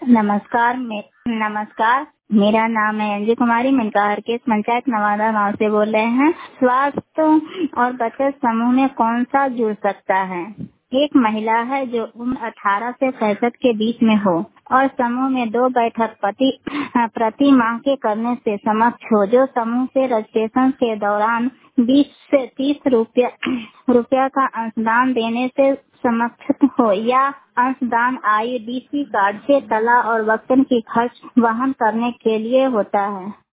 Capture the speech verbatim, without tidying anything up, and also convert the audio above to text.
नमस्कार मे नमस्कार मेरा नाम है अंजू कुमारी। मिनका हरकेश पंचायत नवादा गांव से बोल रहे हैं। स्वास्थ्य और बचत समूह में कौन सा जुड़ सकता है? एक महिला है जो उम्र अठारह से पैंसठ के बीच में हो और समूह में दो बैठक प्रति प्रति माह के करने से समक्ष हो, जो समूह से रजिस्ट्रेशन के दौरान बीस से तीस रुपया रुपया का अंशदान देने से समक्ष हो, या अंशदान आई डी सी कार्ड से तला और बर्तन की खर्च वहन करने के लिए होता है।